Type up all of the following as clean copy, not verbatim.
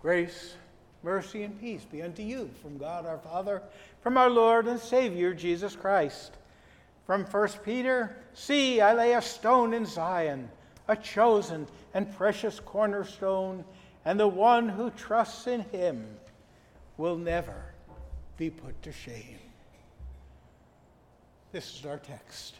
Grace, mercy, and peace be unto you from God our Father, from our Lord and Savior Jesus Christ. From 1 Peter, see, I lay a stone in Zion, a chosen and precious cornerstone, and the one who trusts in him will never be put to shame. This is our text.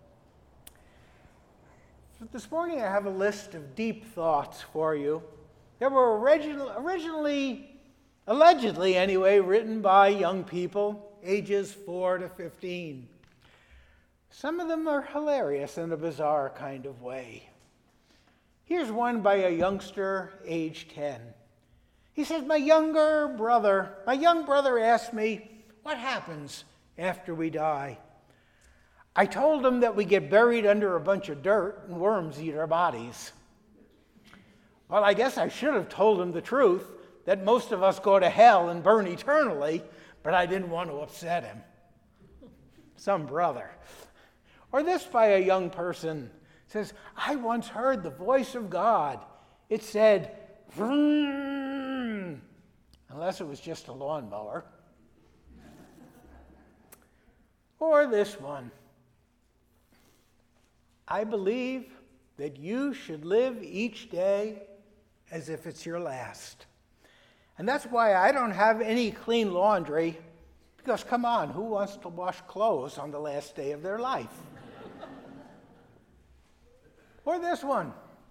This morning I have a list of deep thoughts for you that were originally, allegedly anyway, written by young people, ages 4 to 15. Some of them are hilarious in a bizarre kind of way. Here's one by a youngster, age 10. He says, my young brother asked me, what happens after we die? I told him that we get buried under a bunch of dirt and worms eat our bodies. Well, I guess I should have told him the truth, that most of us go to hell and burn eternally, but I didn't want to upset him. Some brother. Or this by a young person says, I once heard the voice of God. It said, vroom, unless it was just a lawnmower. Or this one. I believe that you should live each day as if it's your last. And that's why I don't have any clean laundry, because come on, who wants to wash clothes on the last day of their life? Or this one.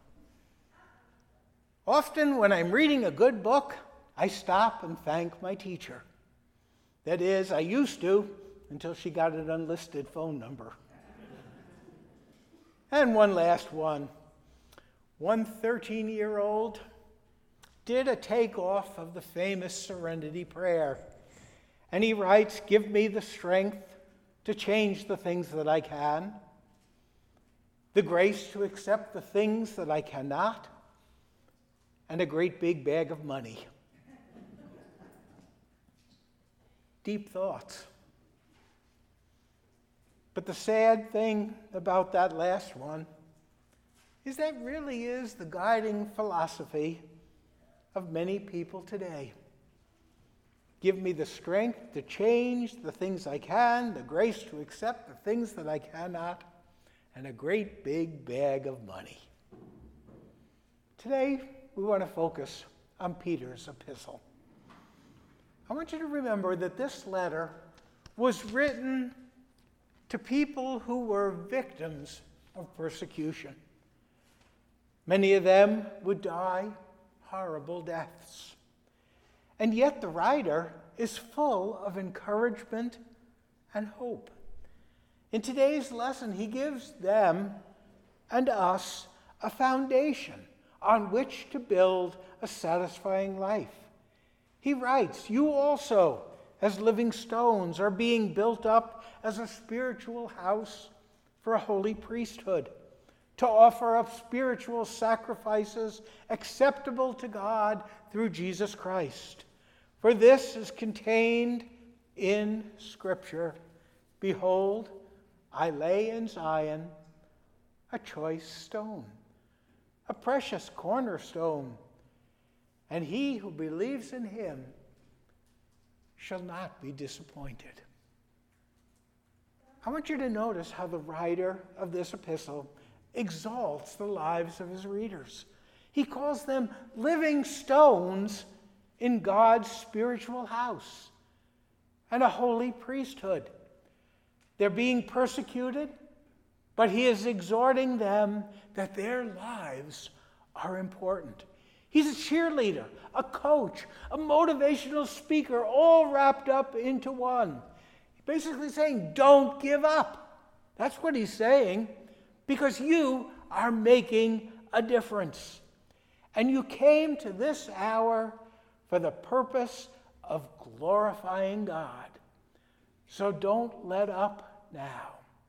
Often when I'm reading a good book, I stop and thank my teacher. That is, I used to, until she got an unlisted phone number. And one last one. One 13-year-old did a takeoff of the famous Serenity Prayer. And he writes, give me the strength to change the things that I can, the grace to accept the things that I cannot, and a great big bag of money. Deep thoughts. But the sad thing about that last one is that really is the guiding philosophy of many people today. Give me the strength to change the things I can, the grace to accept the things that I cannot, and a great big bag of money. Today, we want to focus on Peter's epistle. I want you to remember that this letter was written to people who were victims of persecution. Many of them would die horrible deaths. And yet the writer is full of encouragement and hope. In today's lesson, he gives them and us a foundation on which to build a satisfying life. He writes, you also, as living stones, are being built up as a spiritual house for a holy priesthood, to offer up spiritual sacrifices acceptable to God through Jesus Christ. For this is contained in Scripture. Behold, I lay in Zion a choice stone, a precious cornerstone, and he who believes in him shall not be disappointed. I want you to notice how the writer of this epistle exalts the lives of his readers. He calls them living stones in God's spiritual house and a holy priesthood. They're being persecuted, but he is exhorting them that their lives are important. He's a cheerleader, a coach, a motivational speaker, all wrapped up into one. Basically saying, don't give up. That's what he's saying, because you are making a difference. And you came to this hour for the purpose of glorifying God. So don't let up now.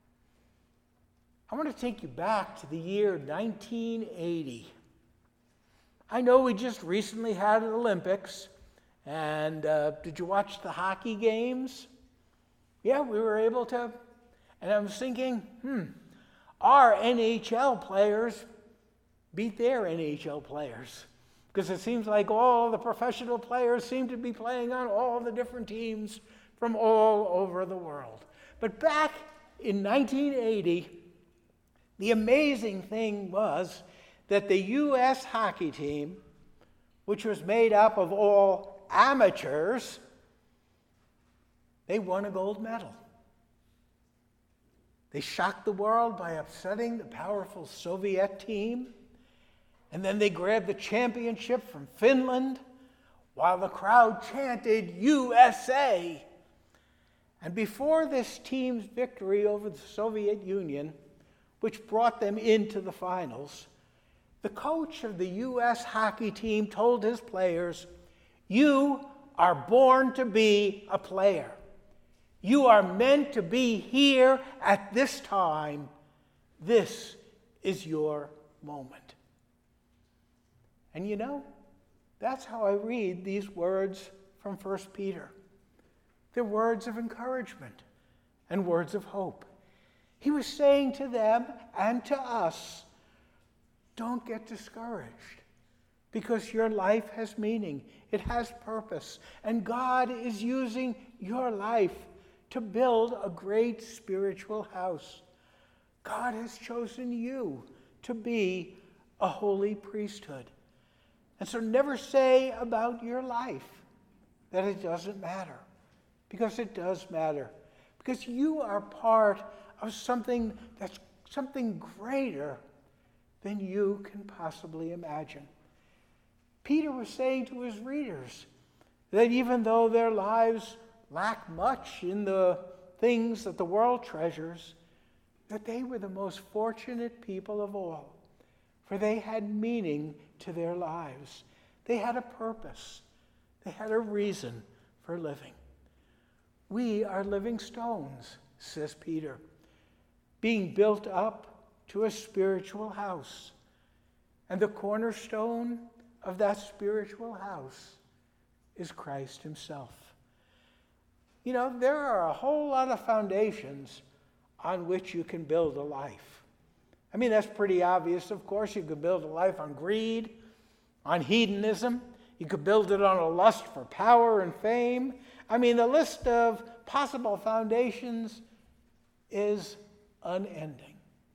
I want to take you back to the year 1980. I know we just recently had an Olympics, and did you watch the hockey games? Yeah, we were able to. And I was thinking, our NHL players beat their NHL players. because it seems like all the professional players seem to be playing on all the different teams from all over the world. But back in 1980, the amazing thing was that the U.S. hockey team, which was made up of all amateurs, they won a gold medal. They shocked the world by upsetting the powerful Soviet team, and then they grabbed the championship from Finland while the crowd chanted USA. And before this team's victory over the Soviet Union, which brought them into the finals, the coach of the U.S. hockey team told his players, "You are born to be a player. You are meant to be here at this time. This is your moment." And you know, that's how I read these words from 1 Peter. They're words of encouragement and words of hope. He was saying to them and to us, don't get discouraged, because your life has meaning, it has purpose, and God is using your life to build a great spiritual house. God has chosen you to be a holy priesthood. And so never say about your life that it doesn't matter, because it does matter. Because you are part of something that's something greater than you can possibly imagine. Peter was saying to his readers that even though their lives lack much in the things that the world treasures, that they were the most fortunate people of all, for they had meaning to their lives. They had a purpose. They had a reason for living. We are living stones, says Peter, being built up to a spiritual house. And the cornerstone of that spiritual house is Christ himself. You know, there are a whole lot of foundations on which you can build a life. I mean, that's pretty obvious. Of course, you could build a life on greed, on hedonism. You could build it on a lust for power and fame. I mean, the list of possible foundations is unending.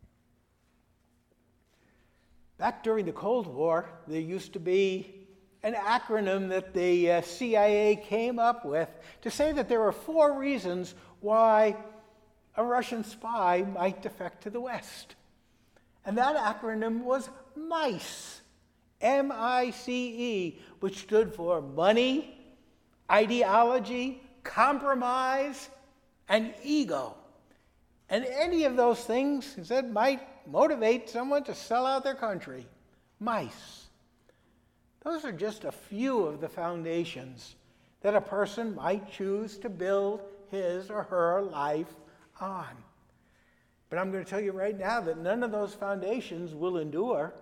Back during the Cold War, there used to be an acronym that the CIA came up with to say that there were 4 reasons why a Russian spy might defect to the West. And that acronym was MICE, M-I-C-E, which stood for money, ideology, compromise, and ego. And any of those things, he said, might motivate someone to sell out their country. MICE. Those are just a few of the foundations that a person might choose to build his or her life on. But I'm going to tell you right now that none of those foundations will endure.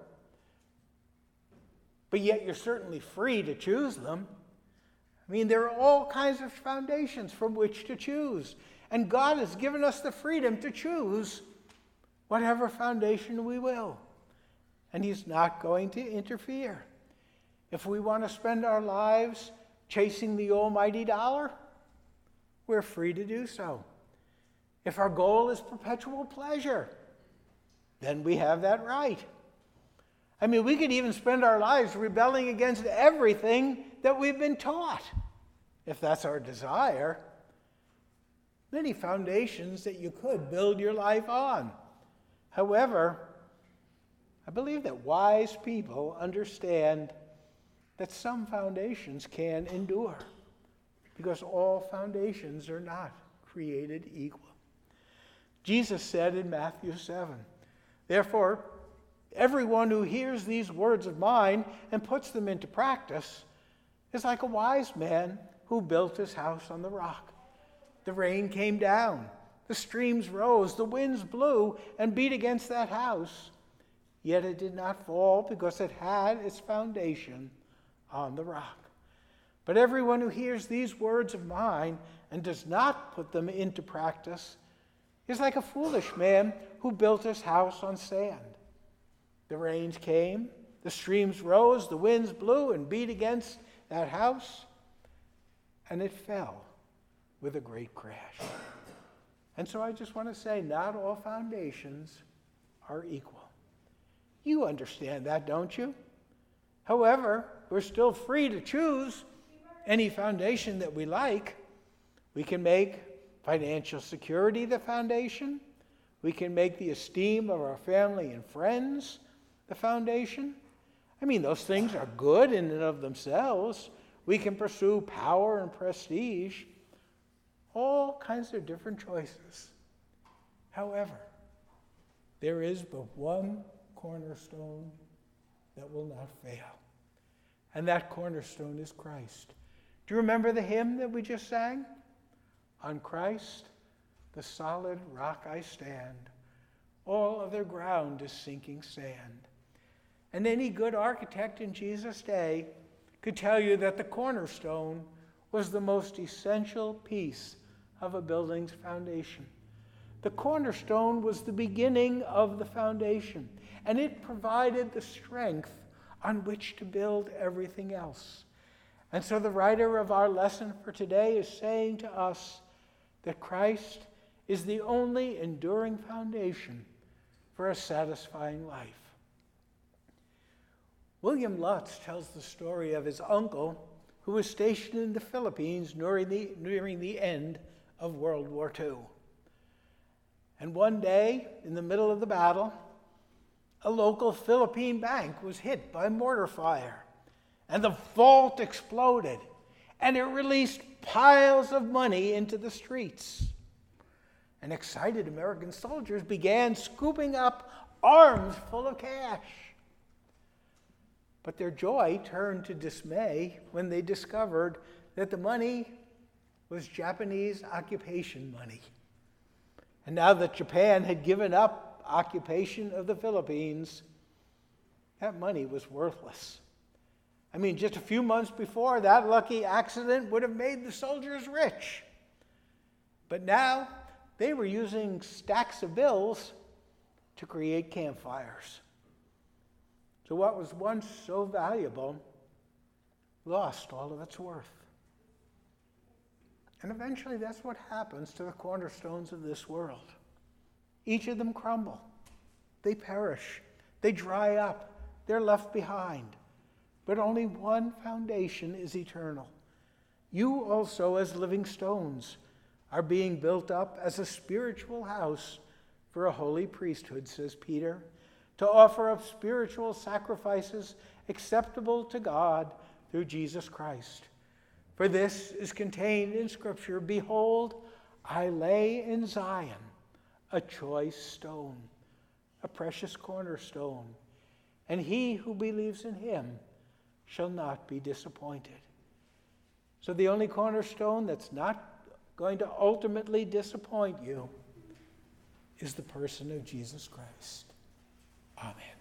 But yet you're certainly free to choose them. I mean, there are all kinds of foundations from which to choose. And God has given us the freedom to choose whatever foundation we will. And he's not going to interfere. If we want to spend our lives chasing the almighty dollar, we're free to do so. If our goal is perpetual pleasure, then we have that right. I mean, we could even spend our lives rebelling against everything that we've been taught, if that's our desire. Many foundations that you could build your life on. However, I believe that wise people understand that some foundations can endure, because all foundations are not created equal. Jesus said in Matthew 7, "Therefore, everyone who hears these words of mine and puts them into practice is like a wise man who built his house on the rock. The rain came down, the streams rose, the winds blew and beat against that house, yet it did not fall because it had its foundation on the rock. But everyone who hears these words of mine and does not put them into practice is like a foolish man who built his house on sand. The rains came, The streams rose, the winds blew and beat against that house, and it fell with a great crash. And so I just want to say, not all foundations are equal. You understand that, don't you? However, we're still free to choose any foundation that we like. We can make financial security the foundation. We can make the esteem of our family and friends the foundation. I mean, those things are good in and of themselves. We can pursue power and prestige. All kinds of different choices. However, there is but one cornerstone that will not fail. And that cornerstone is Christ. Do you remember the hymn that we just sang? On Christ, the solid rock I stand. All other ground is sinking sand. And any good architect in Jesus' day could tell you that the cornerstone was the most essential piece of a building's foundation. The cornerstone was the beginning of the foundation, and it provided the strength on which to build everything else. And so the writer of our lesson for today is saying to us that Christ is the only enduring foundation for a satisfying life. William Lutz tells the story of his uncle who was stationed in the Philippines nearing the end of World War II. And one day, in the middle of the battle, a local Philippine bank was hit by mortar fire, and the vault exploded, and it released piles of money into the streets. And excited American soldiers began scooping up arms full of cash. But their joy turned to dismay when they discovered that the money was Japanese occupation money. And now that Japan had given up occupation of the Philippines, that money was worthless. I mean, just a few months before, that lucky accident would have made the soldiers rich. But now, they were using stacks of bills to create campfires. So what was once so valuable lost all of its worth. And eventually that's what happens to the cornerstones of this world. Each of them crumble. They perish. They dry up. They're left behind. But only one foundation is eternal. You also, as living stones, are being built up as a spiritual house for a holy priesthood, says Peter, to offer up spiritual sacrifices acceptable to God through Jesus Christ. For this is contained in Scripture, behold, I lay in Zion a choice stone, a precious cornerstone, and he who believes in him shall not be disappointed. So the only cornerstone that's not going to ultimately disappoint you is the person of Jesus Christ. Amen.